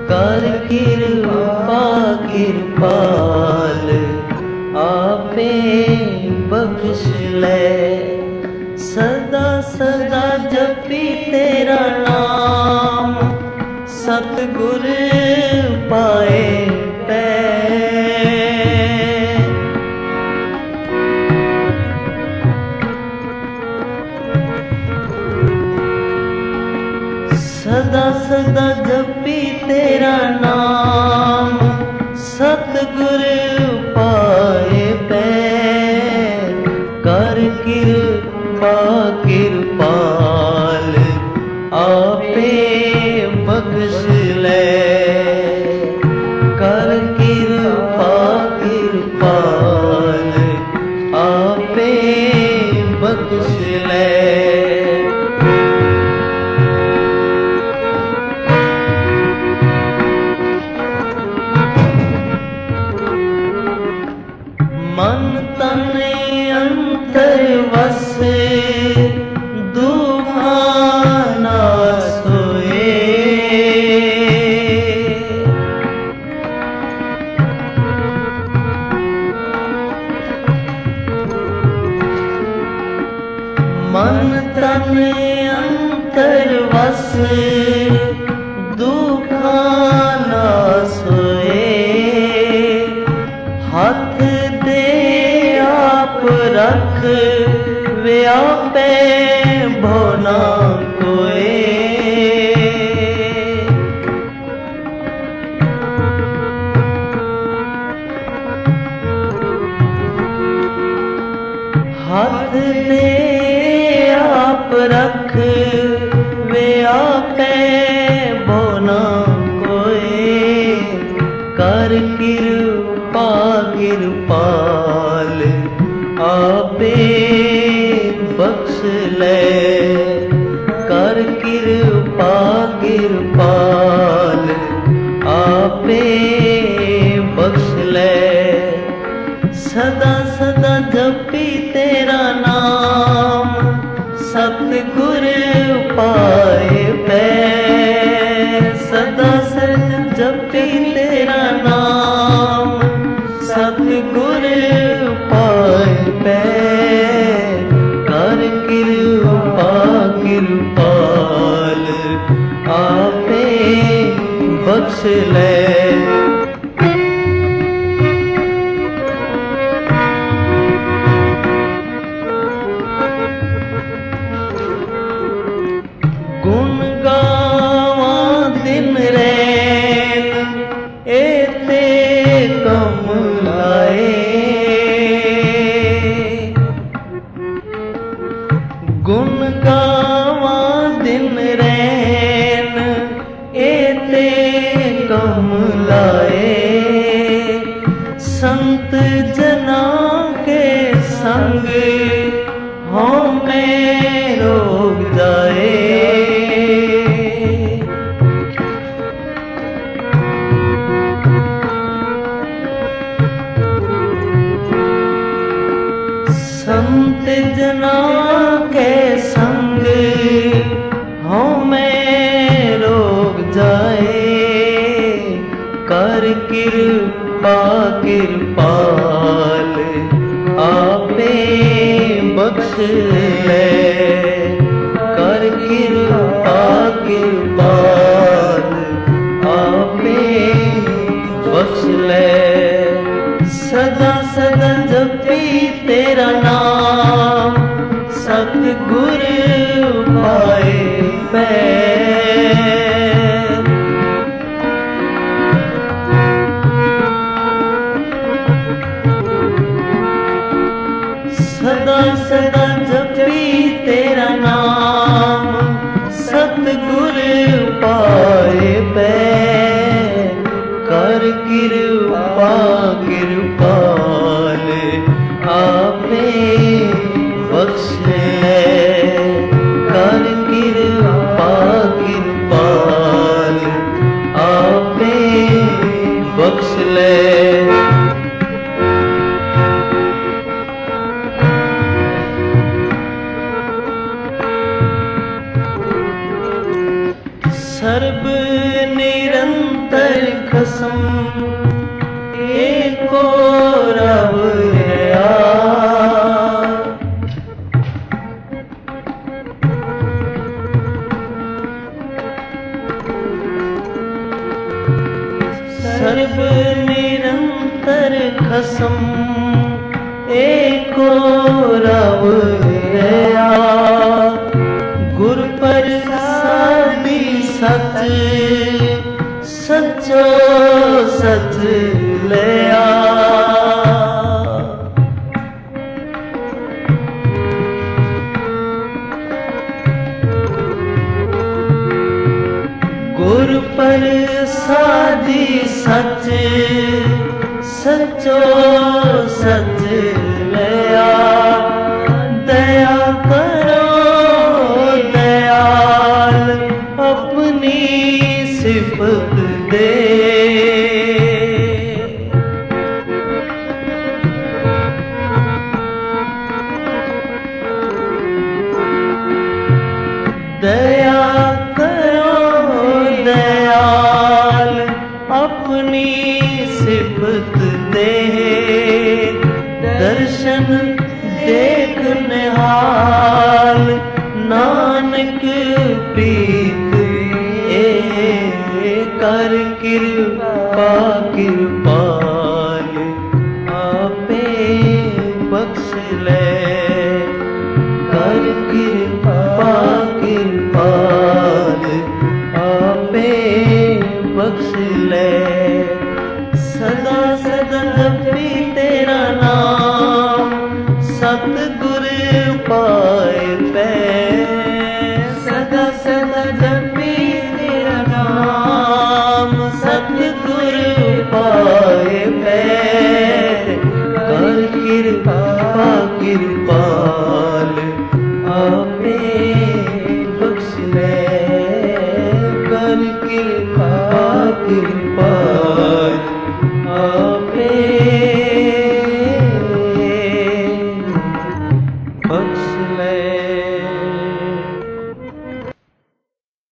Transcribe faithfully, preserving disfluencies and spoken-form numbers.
कर कृपा कृपाल आपे बख्श ले। सदा सदा जपी तेरा नाम सतगुर पाए पै। सदा सदा जपी तेरा नाम सतगुर पाए पै। कर कृपा कृपाल आपे बख्श ले। कर कृपा कृपाल आपे बख्श ले। मन तन अंतर वस दुहा ना सोए। मन तन अंतर वस दुहा ना सोए। हाथ दे आप रख व्यापे भोना कोए। हाथ दे आप रख व्यापे भोना कोए। कर कृपा कृपाल आपे बख्श ले। कर कृपा कृपाल आपे बख्श ले। सदा सदा जपी तेरा नाम सतगुर पाए पै। सदा सदा जपी तेरा नाम सतगुर पाए पै। कर कृपा कृपाल आपे बख्श ले। गुण गावा दिन रैन एते कम लाए। गुण गावा दिन रैन एते कम लाए। संत जना के संग हों में रोग जाए। संत जना के संग हों में रोग जाए। कर कृपा कृपाल आपे बख्श ले। कर कृपा कृपाल आपे बख्श ले। सदा सदा जपी तेरा नाम सतगुर पाए पै। सदा सदा जपी तेरा नाम सतगुर पाए पै। कर कृपा कृपाल आपे बख्श ले। कर कृपा कृपाल आपे बख्श ले। सर्व निरंतर निरंतर कसम एको रब है। सर्व निरंतर कसम एको रब है। गुर प्रसादी सच सचो सच लिया। गुर प्रसादी सच सचो सच लिया। दया करो दयाल अपनी सिफत दे। दया करो दयाल अपनी सिफत दे। दर्शन देख निहाल नानक प्रीत ए। कर कृपा कृपाल आपे बख्श ले। कर कृपा कृपाल आपे बख्श ले। सदा सदा जपी तेरा नाम सतगुर पाए पै। सदा सदा जपी तेरा नाम सतगुर पाए पै। कर कृपा कृपाल आपे बख्श ले। कर कृपा कृपाल